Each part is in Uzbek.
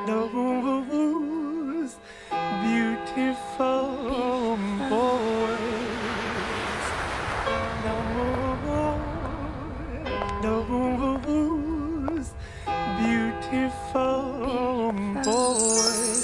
those beautiful boys. Those beautiful boys.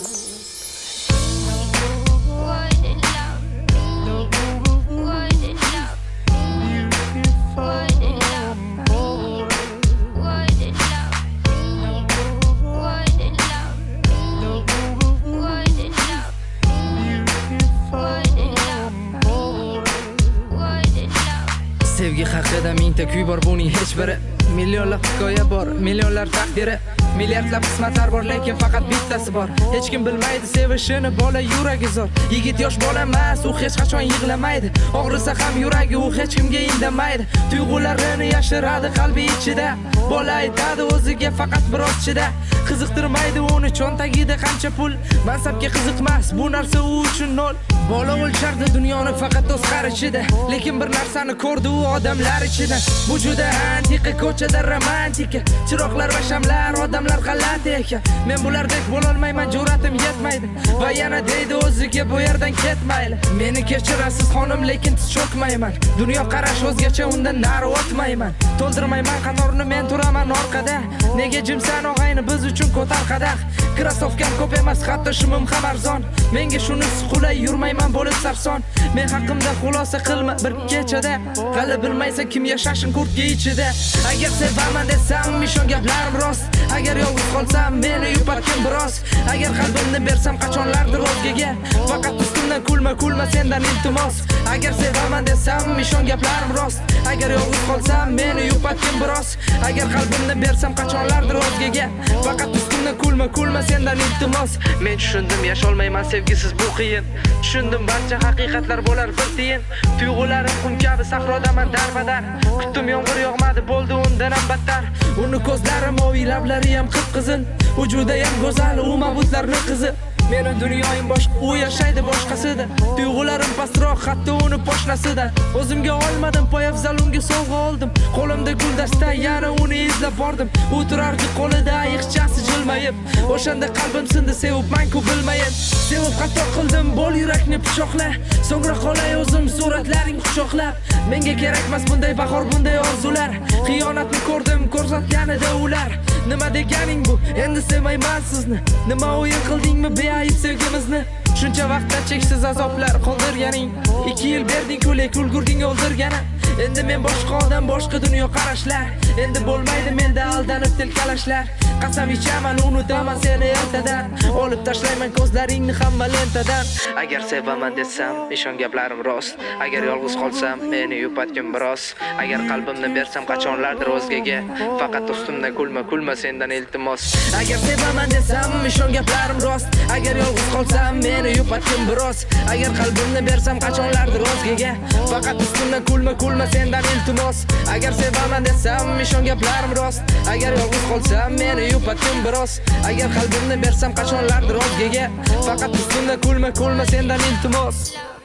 Sevgi haqida mingta kuy bor, buning hech biri. Millionlab hikoya bor, millionlar taqdiri. Milliardlab qismatlar bor, lekin faqat bittasi bor. Hech kim bilmaydi sevishini, bola yuragi zo'r. Yigit yosh bola emas, u hech qachon yig'lamaydi. Og'risa ham yuragi, u hech kimga indamaydi. Tuyg'ularini yashiradi qalbi ichida. Bola aytadi o'ziga faqat biroz chida. Qiziqtirmaydi uni cho'ntagida qancha pul. Mansabga qiziqmas, bu narsa u uchun nol. Bola o'lchardi dunyoni faqat o'z qarashida, lekin bir narsani ko'rdi u odamlar ichida. Bu juda antiqa, ko'chada romantika, chiroqlar va shamlar, odamlar g'alati ekan. Men bulardek bo'la olmayman, jur'atim yetmaydi. Va yana deydi o'ziga bu yerdan ketmayli. Meni kechirasiz xonim, lekin tiz cho'kmayman. Dunyo qarash o'zgacha, undan nari o'tmayman. To'ldirmayman qanorni, men turaman orqada. Nega jimsan og'ayni, biz uchun ko'tar qadah. Krasovkam ko'p emas, hatto shimim ham arzon. Menga shunisi qulay, yurmayman bo'lib sarson. Men haqimda xulosa qilma bir kechada. Hali bilmaysan kim yashashin kurtga ichida. Agar sevaman desam, ishon gaplarim rost. Agar yolg'iz qolsam, meni yupatgin biroz. Agar qalbimni bersam qachonlardir o'zgaga. Faqat ustimdan kulma sendan iltimos. Agar sevaman desam, ishon gaplarim rost. Agar yolg'iz qolsam, meni yupatgin biroz. Agar qalbimni bersam qachonlardir o'zgaga. Faqat ustimdan kulma sendan iltimos. Men tushundim, yasholmayman sevgisiz bu qiyin. Tushundim barcha haqiqatlar bo'lar bir tiyin. Tuyg'ularim qum kabi sahrodaman darbadar. Kutdim yomg'ir yog'madi, bo'ldi undan ham battar. Uni ko'zlari moviy, lablari ham qip-qizil. Vujuda ham go'zal, u mabutlarning qizi. Meni dunyoyim boshqa, u yashaydi boshqasida. Tuyg'ularim pastroq, hatto uni poshnasida. O'zimga olmadim, poyafzal unga sovg'a oldim. Qo'limda guldasta, yana uni izlab bordim. U turardi qo'lida ayiqchasi jilmayib. O'shanda qalbim sindi, sevibman-ku bilmayib. Sevib xato qildim, bo'l yurakni pichoqla. So'ngra qolay o'zim suratlaring quchoqlab. Menga kerakmas bunday bahor, bunday orzular. Xiyonatni ko'rdim, ko'rsatganida ular. Nima deganing bu? Endi sevmayman sizni. Nima o'yin qildingmi beayb sevgimizni? Shuncha vaqtda cheksiz azoblar qoldirganing. 2 yil berding-ku, lekin ulgurding o'ldirgani. Endi men boshqa odam, boshqa dunyo qarashlar. Endi bo'lmaydi menda aldanib tilkalashlar. Qasam ichaman, unutaman seni ertadan. Olib tashlayman ko'zlaringni hamma lentadan. Agar sevaman desam, ishon gaplarim rost. Agar yolg'iz qolsam, meni yupatgin biroz. Agar qalbimni bersam qachonlardir o'zgaga. Faqat ustimdan kulma sendan iltimos. Agar sevaman desam, ishon gaplarim rost. Agar yolg'iz qolsam, meni yupatgin biroz. Agar qalbimni bersam qachonlardir o'zgaga. Faqat ustimdan kulma sendan iltimos. Agar sevaman desam, ishon gaplarim rost. Agar yolg'iz qolsam, meni yupatgin biroz. Agar qalbimni bersam qachonlardir o'zgaga. Faqat ustimdan kulma sendan iltimos.